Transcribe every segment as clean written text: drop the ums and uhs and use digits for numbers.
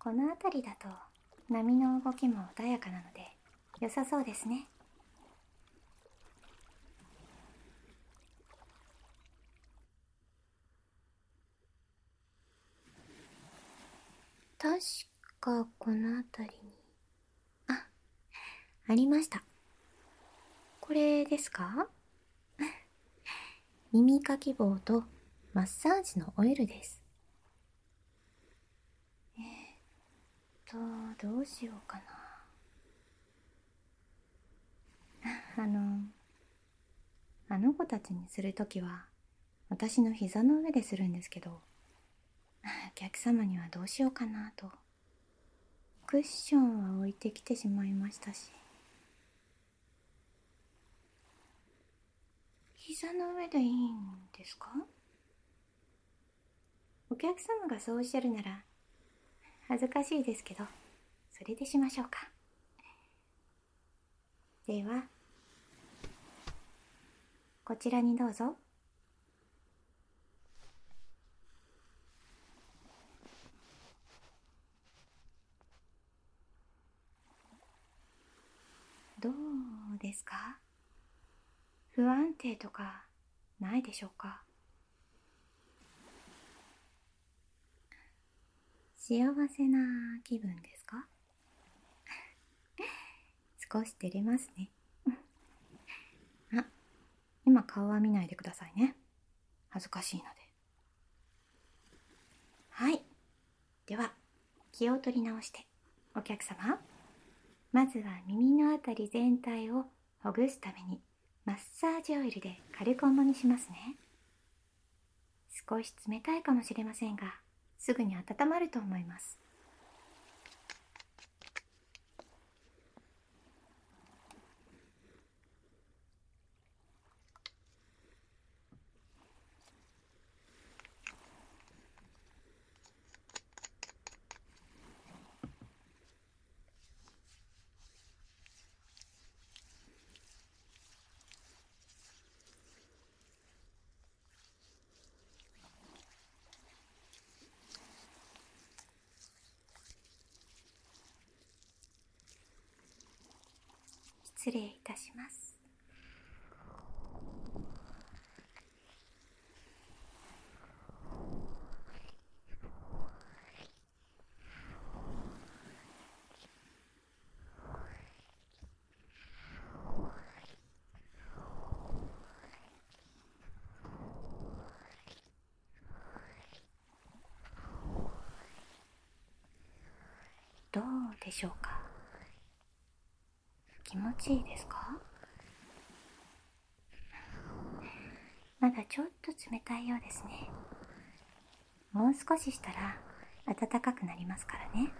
この辺りだと波の動きも穏やかなので良さそうですね。確かこの辺りに、ありました。これですか？耳かき棒とマッサージのオイルです。どうしようかな。あの子たちにするときは私の膝の上でするんですけど、お客様にはどうしようかなと。クッションは置いてきてしまいましたし。膝の上でいいんですか？お客様がそうおっしゃるなら恥ずかしいですけど、それでしましょうか。ではこちらにどうぞ。どうですか？不安定とかないでしょうか？幸せな気分ですか？少し照れますね。今顔は見ないでくださいね。恥ずかしいので。はい。では気を取り直して、お客様、まずは耳のあたり全体をほぐすためにマッサージオイルで軽くお揉みしますね。少し冷たいかもしれませんが、すぐに温まると思います。失礼いたします。どうでしょうか？気持ちいいですか？まだちょっと冷たいようですね。もう少ししたら暖かくなりますからね。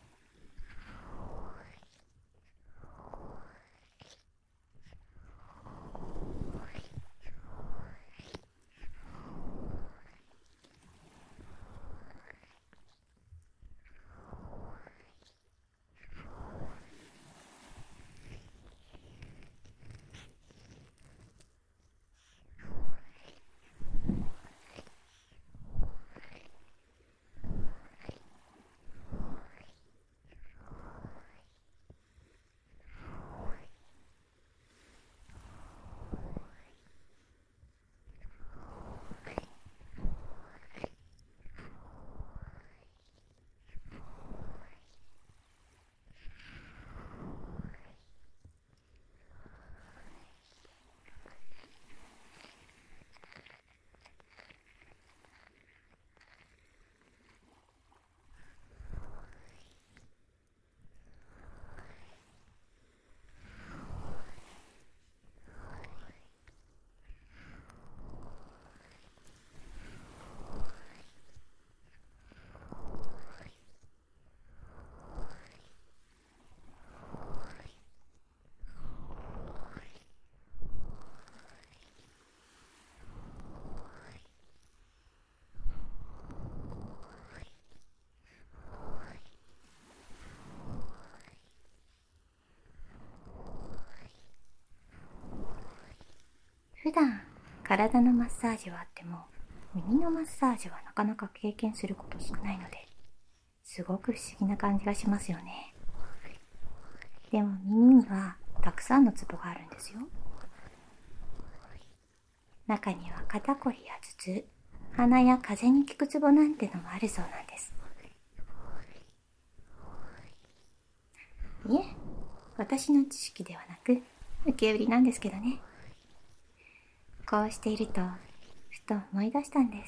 普段体のマッサージはあっても耳のマッサージはなかなか経験すること少ないので、 すごく不思議な感じがしますよね。でも耳にはたくさんのツボがあるんですよ。中には肩こりや頭痛、鼻や風邪に効くツボなんてのもあるそうなんです。いえ、私の知識ではなく受け売りなんですけどね。こうしているとふと思い出したんです。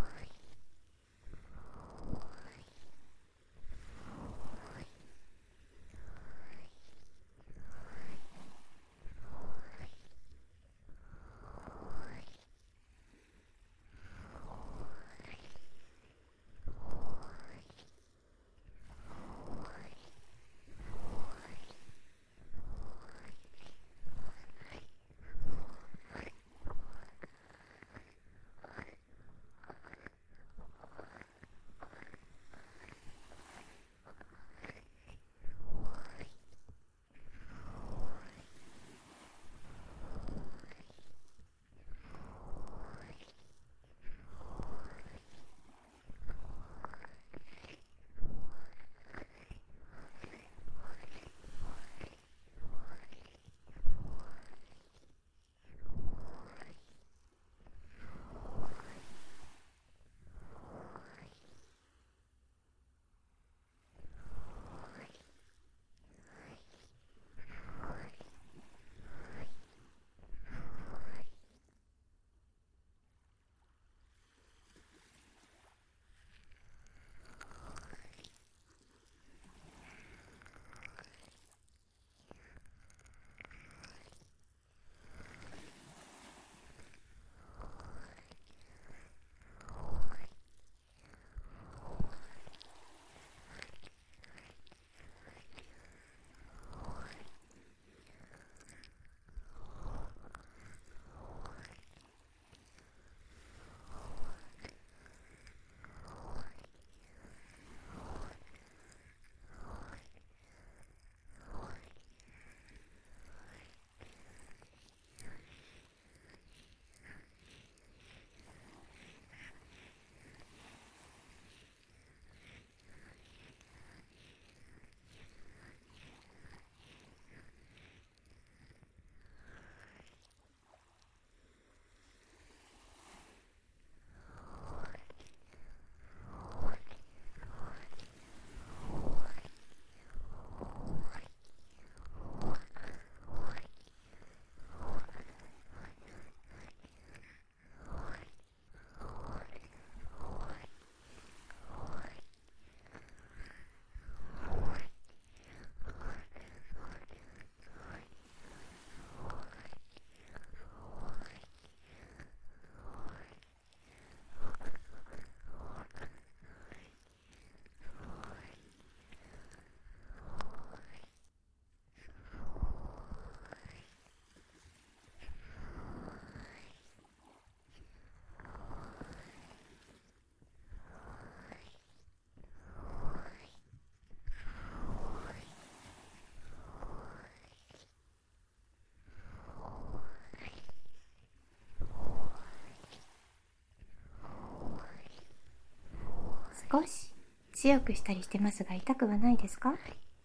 少し強くしたりしてますが痛くはないですか？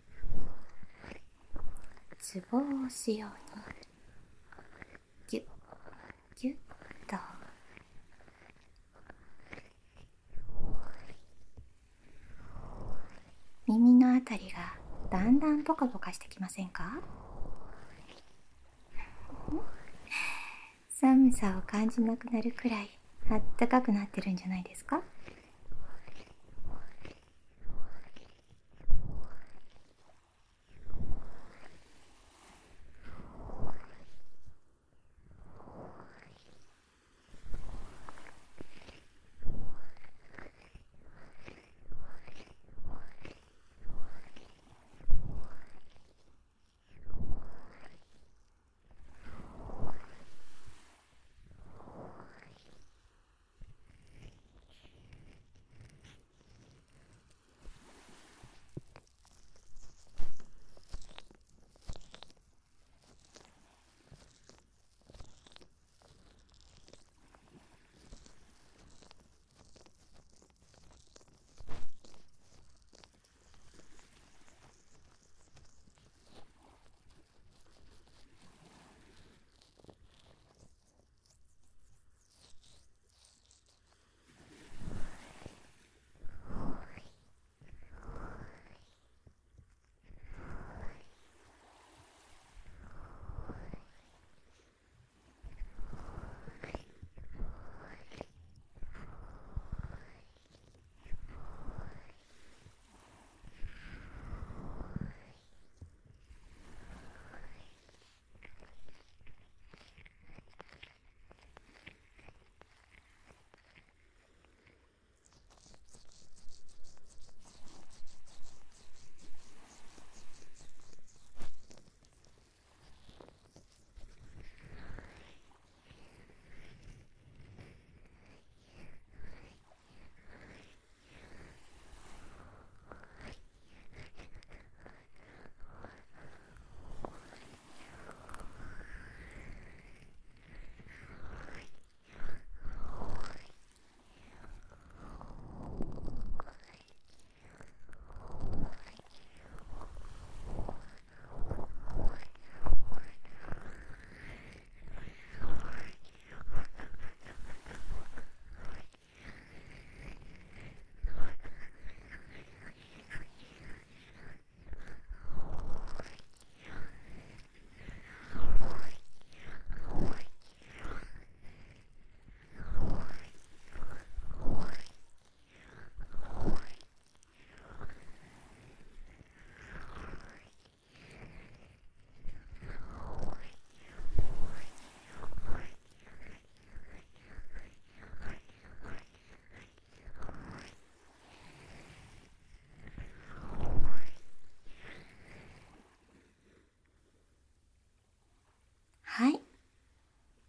ツボを押すようにギュッギュッと。耳のあたりがだんだんポカポカしてきませんか？寒さを感じなくなるくらいあったかくなってるんじゃないですか？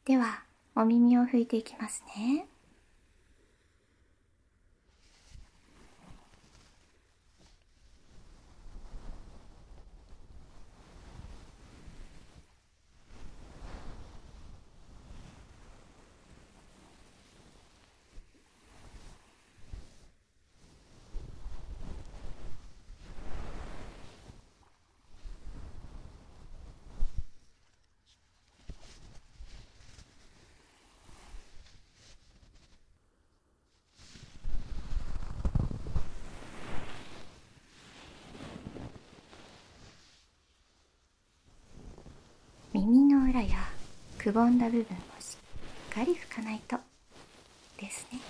ではお耳を拭いていきますね。耳の裏やくぼんだ部分をしっかり拭かないとですね。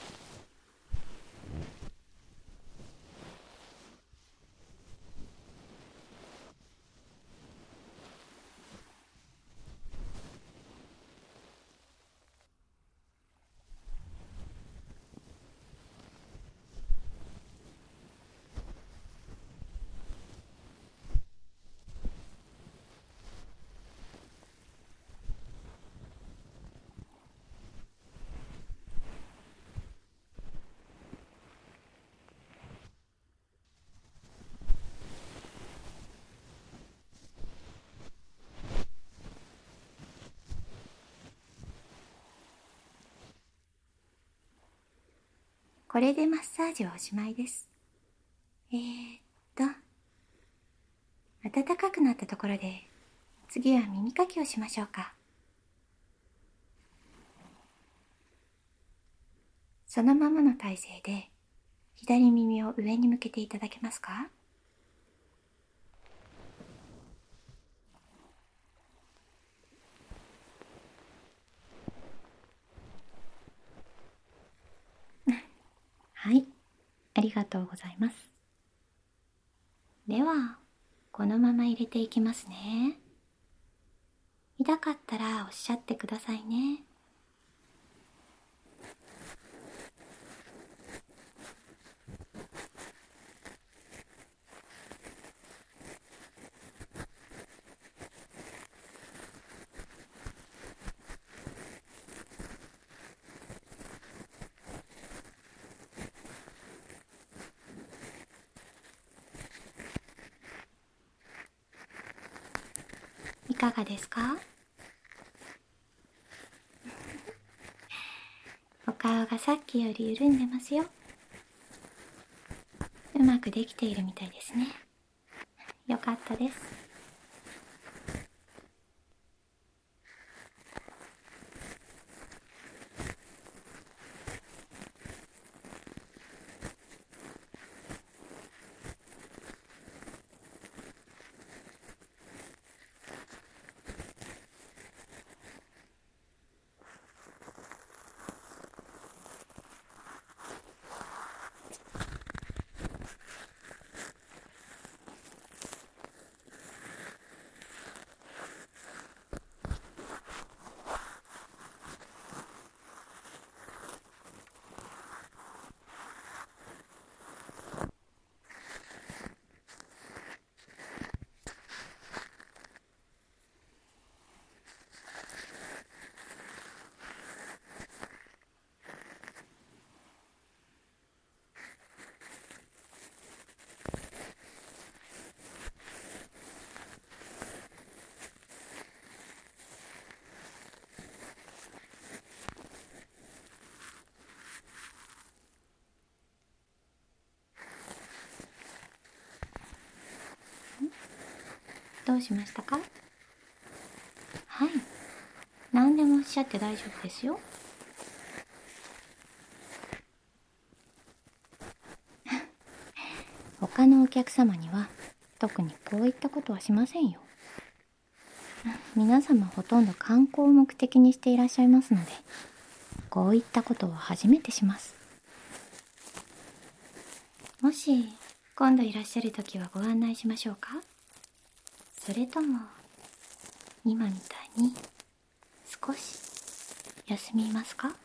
これでマッサージはおしまいです。暖かくなったところで次は耳かきをしましょうか。そのままの体勢で左耳を上に向けていただけますか？はい、ありがとうございます。では、このまま入れていきますね。痛かったらおっしゃってくださいね。いかがですか？お顔がさっきより緩んでますよ。うまくできているみたいですね。よかったです。どうしましたか？はい。何でもおっしゃって大丈夫ですよ。他のお客様には特にこういったことはしませんよ。皆様ほとんど観光を目的にしていらっしゃいますので、こういったことは初めてします。もし今度いらっしゃるときはご案内しましょうか？それとも今みたいに少し休みますか？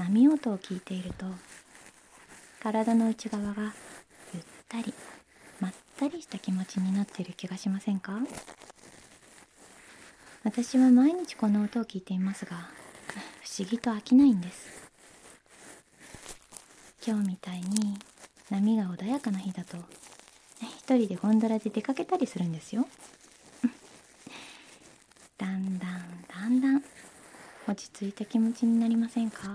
波音を聞いていると、体の内側がゆったりまったりした気持ちになっている気がしませんか？私は毎日この音を聞いていますが、不思議と飽きないんです。今日みたいに波が穏やかな日だと、一人でゴンドラで出かけたりするんですよ。だんだん落ち着いた気持ちになりませんか？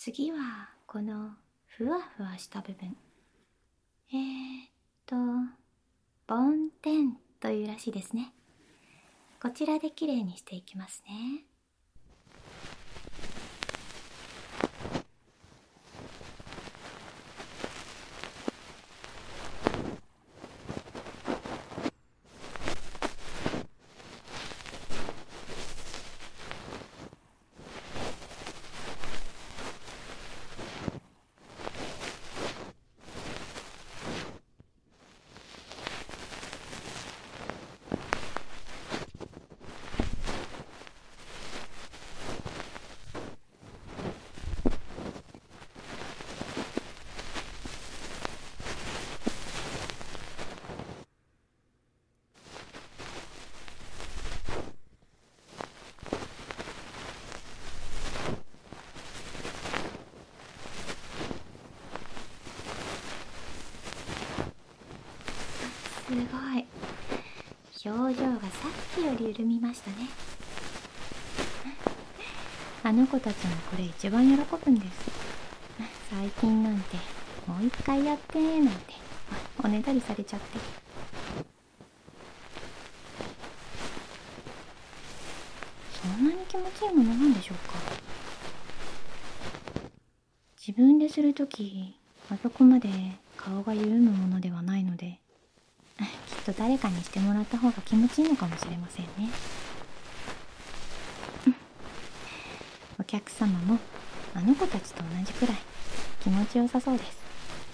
次はこのふわふわした部分、ボンテンというらしいですね。こちらできれいにしていきますね。すごい。表情がさっきより緩みましたね。あの子たちもこれ一番喜ぶんです。最近なんてもう一回やってなんておねだりされちゃって。そんなに気持ちいいものなんでしょうか。自分でするときあそこまで顔が緩むものではないので、きっと誰かにしてもらった方が気持ちいいのかもしれませんね。お客様もあの子たちと同じくらい気持ちよさそうです。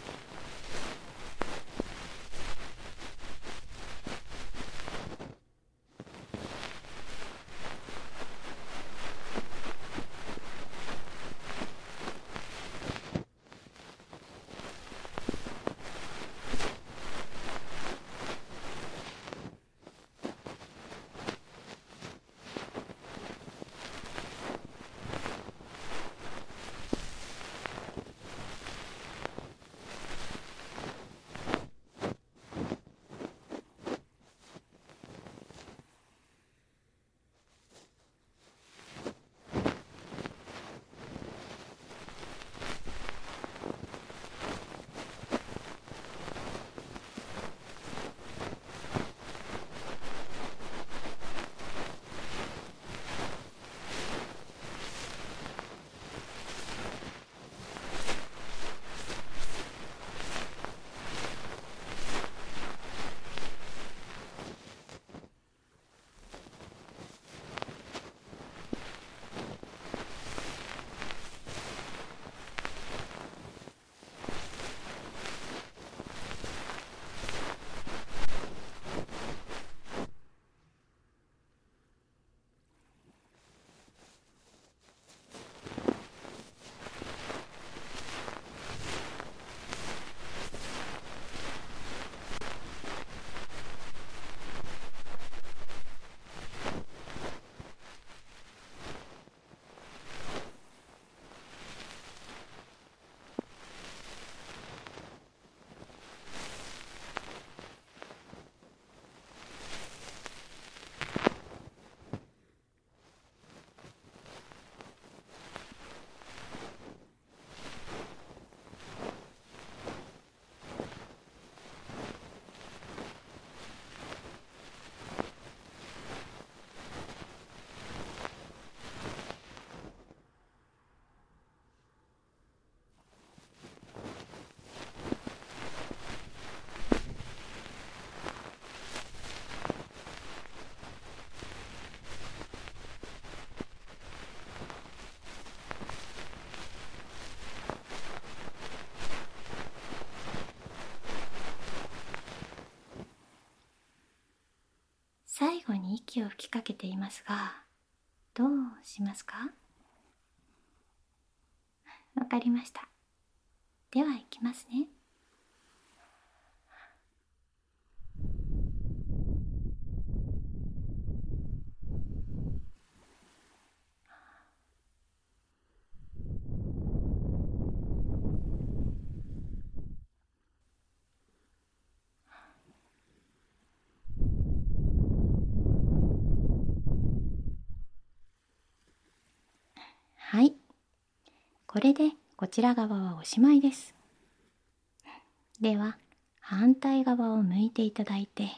最後に息を吹きかけていますが、どうしますか？わかりました。では行きますね。はい。ここれでこちら側はおしまいです。では反対側を向いていただいて、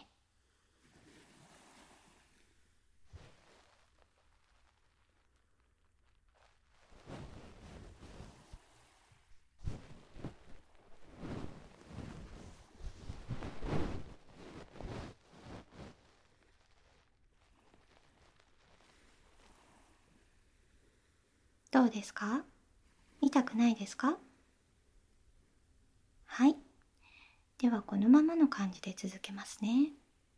どうですか？痛くないですか？はい。ではこのままの感じで続けますね。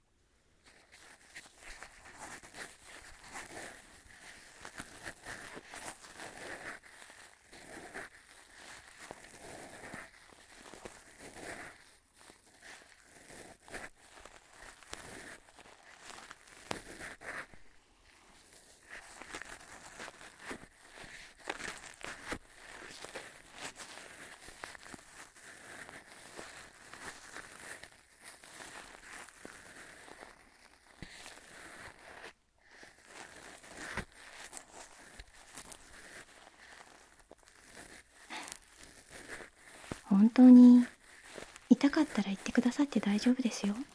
本当に痛かったら言ってくださって大丈夫ですよ。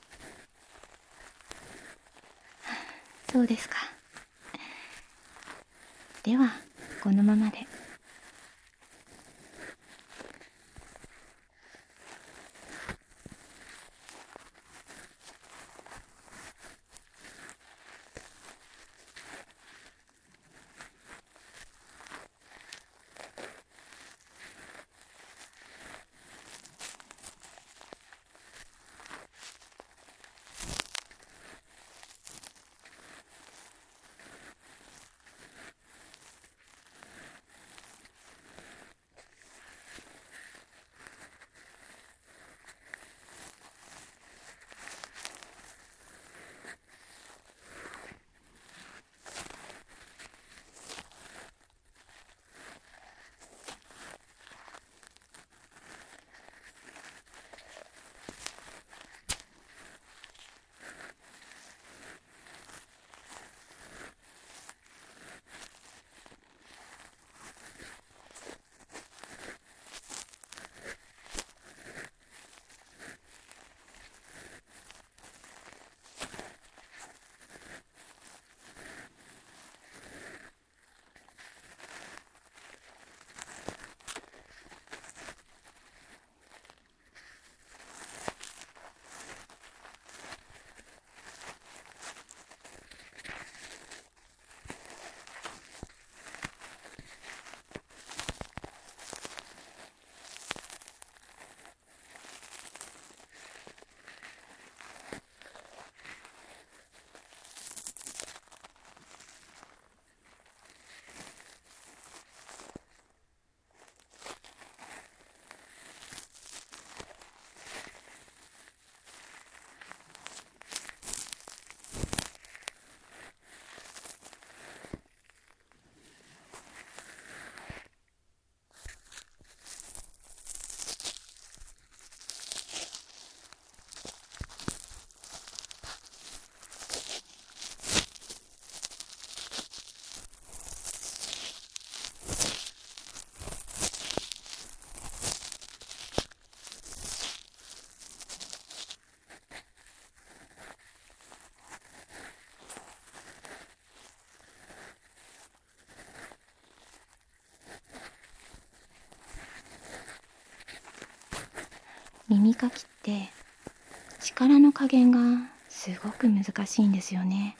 そうですか。ではこのままで。耳かきって力の加減がすごく難しいんですよね。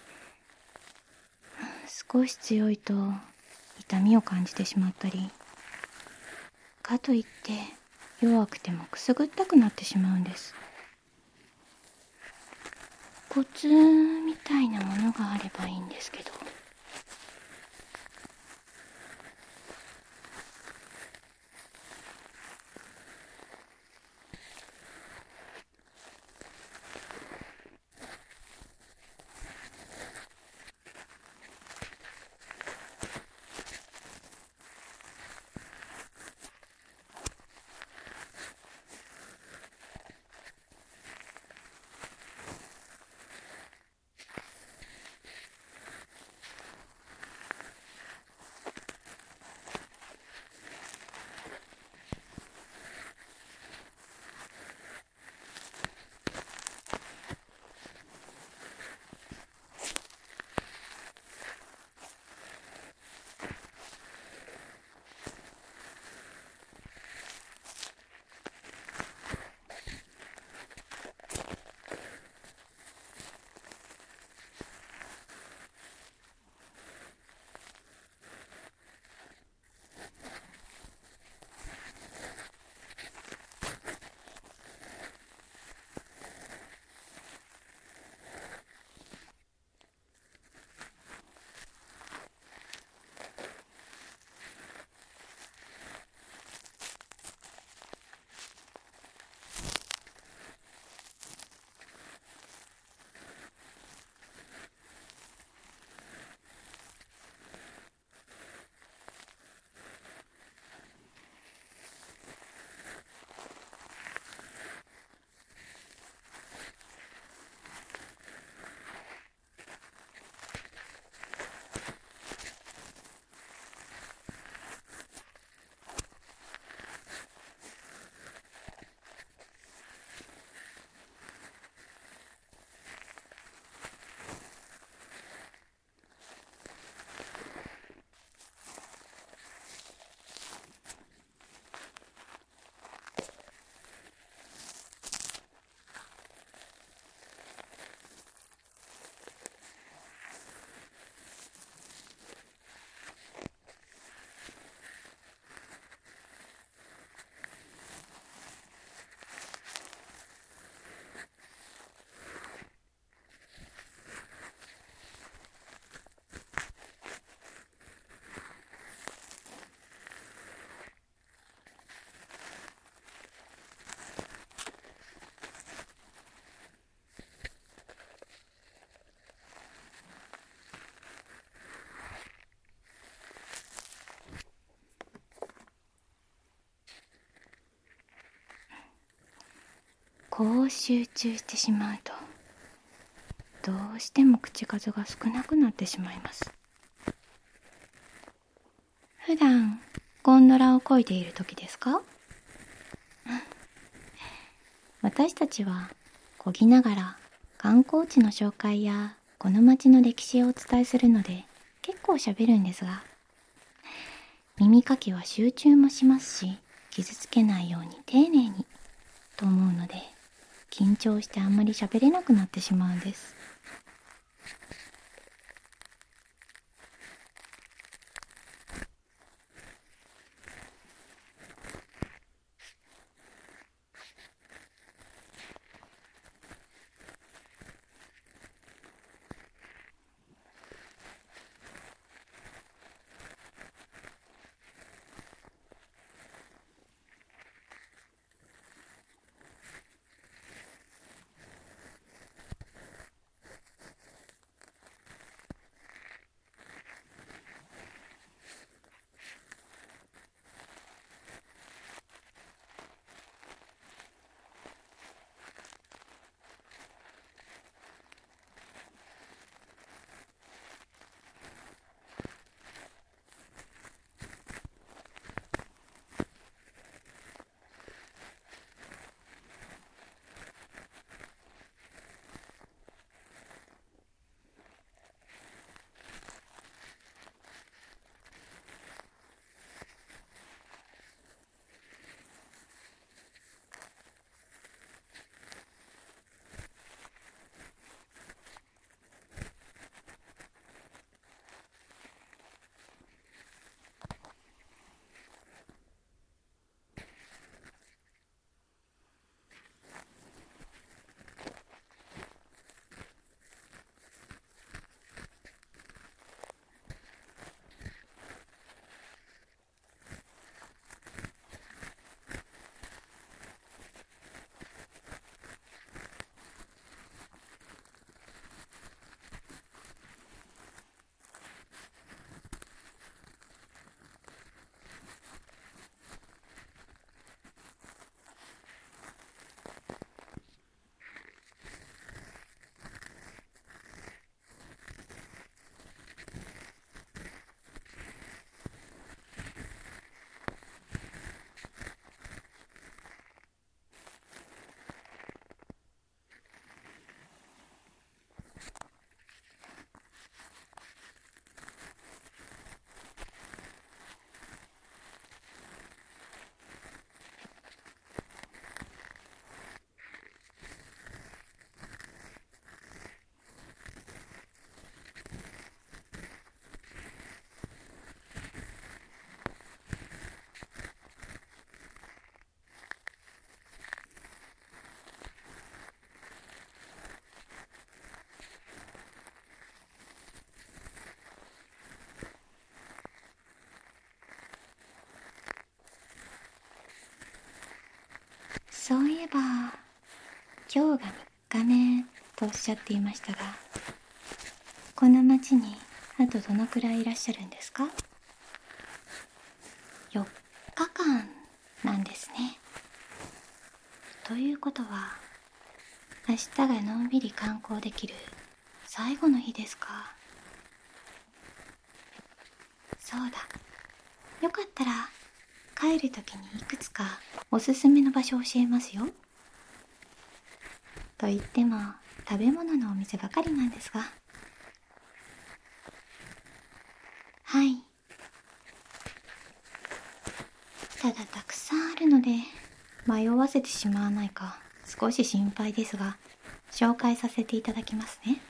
少し強いと痛みを感じてしまったり、かといって弱くてもくすぐったくなってしまうんです。コツみたいなものがあればいいんですけど。 こう集中してしまうと、どうしても口数が少なくなってしまいます。普段ゴンドラを漕いでいる時ですか？私たちは漕ぎながら観光地の紹介やこの町の歴史をお伝えするので結構喋るんですが、耳かきは集中もしますし、傷つけないように丁寧にと思うので、緊張してあんまり喋れなくなってしまうんです。そういえば、今日が3日目とおっしゃっていましたが、この町にあとどのくらいいらっしゃるんですか？4日間なんですね。ということは、明日がのんびり観光できる最後の日ですか。そうだ。よかったら帰るときにいくつかおすすめの場所を教えますよ。と言っても食べ物のお店ばかりなんですが。はい。ただたくさんあるので迷わせてしまわないか少し心配ですが、紹介させていただきますね。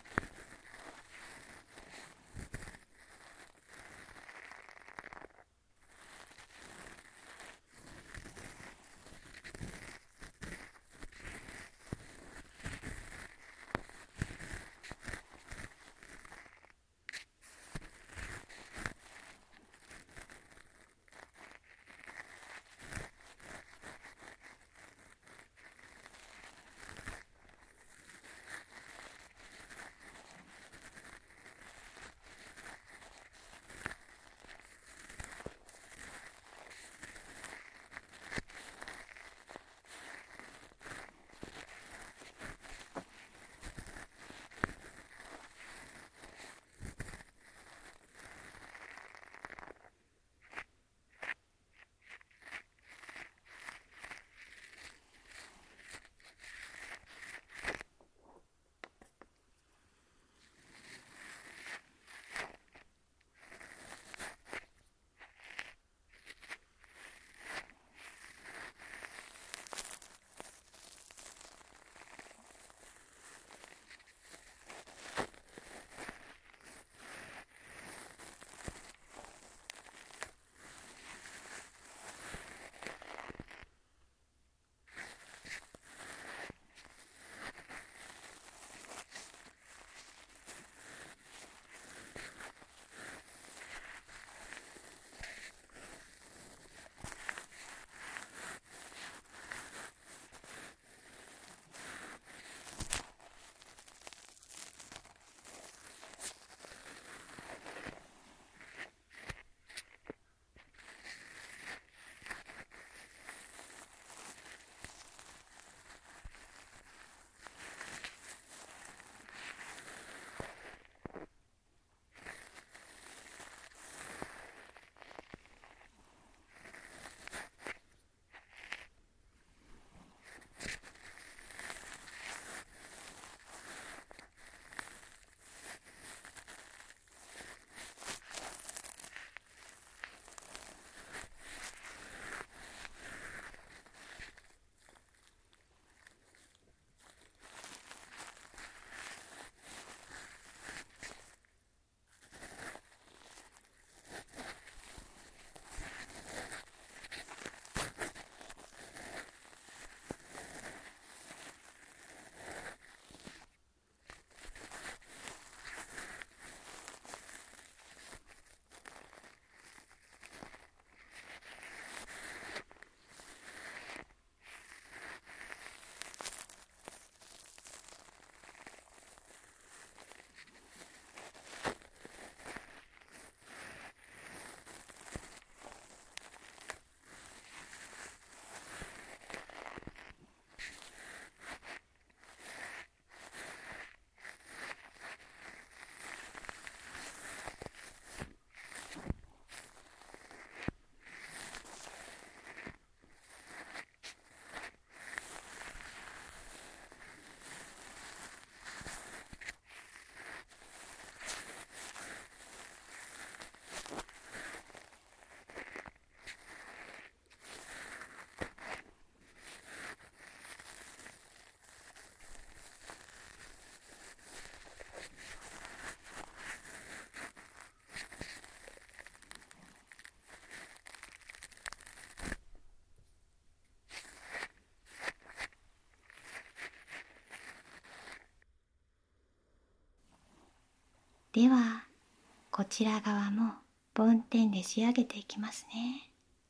ではこちら側も梵天で仕上げていきますね。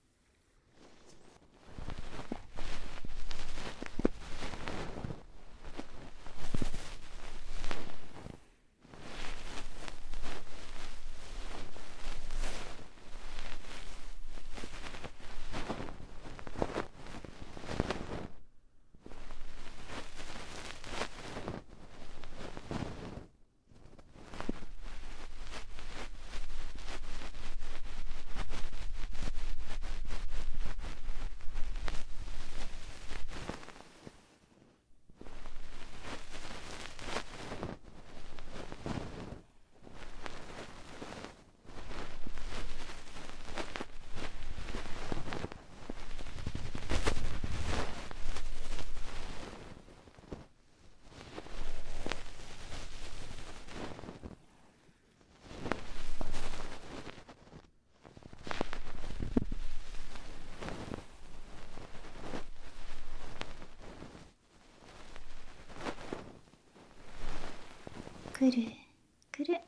くるくる。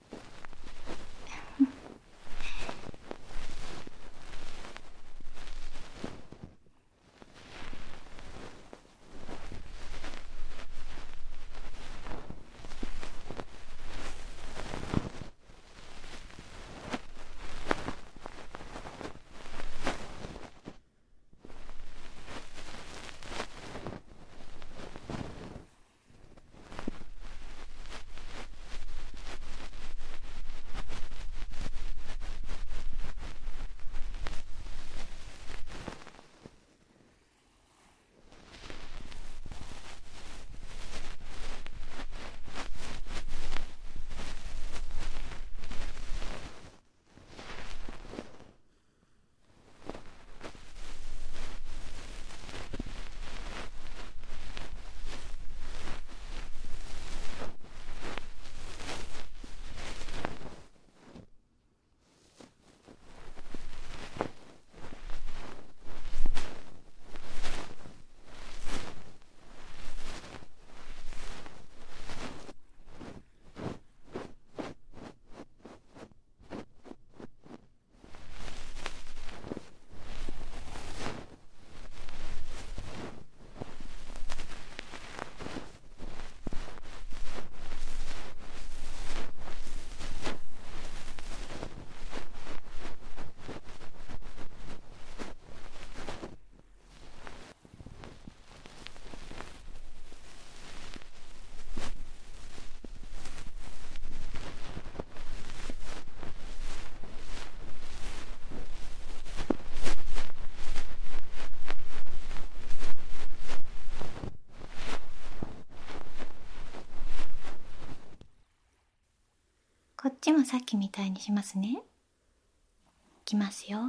こっちもさっきみたいにしますね。いきますよ。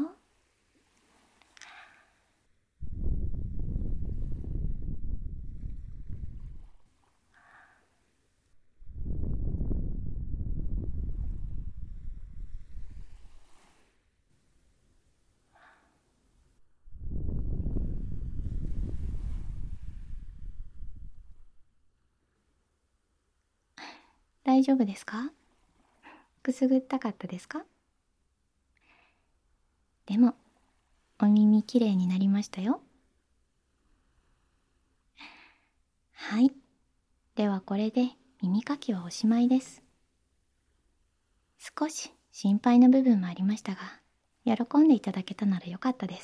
大丈夫ですか？くすぐったかったですか？でもお耳きれいになりましたよ。はい、ではこれで耳かきはおしまいです。少し心配な部分もありましたが、喜んでいただけたならよかったです。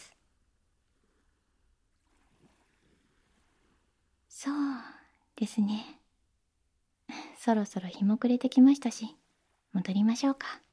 そうですね。そろそろ日も暮れてきましたし、戻りましょうか。